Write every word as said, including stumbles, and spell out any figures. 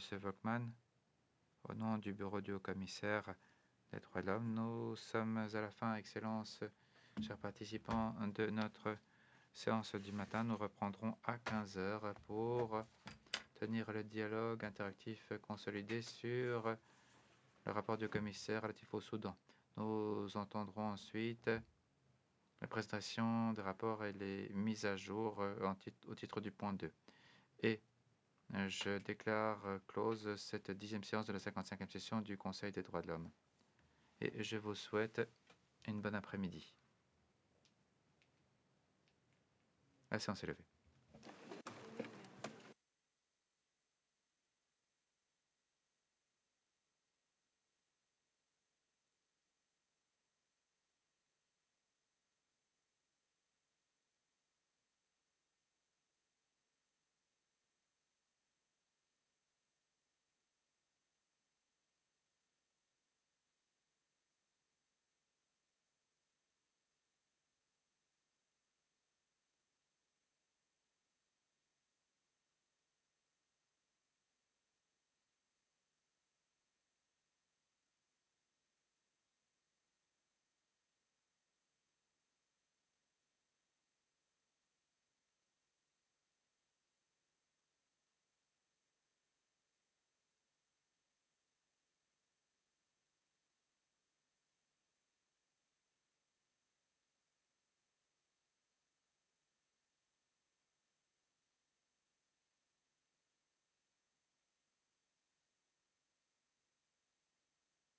M. Volkmann. Au nom du bureau du haut-commissaire des droits de l'homme, nous sommes à la fin, Excellence, chers participants de notre séance du matin. Nous reprendrons à quinze heures pour tenir le dialogue interactif consolidé sur le rapport du commissaire relatif au Soudan. Nous entendrons ensuite la présentation des rapports et les mises à jour en tit- au titre du point deux. Et je déclare close cette dixième séance de la cinquante-cinquième session du Conseil des droits de l'homme. Et je vous souhaite une bonne après-midi. La séance est levée.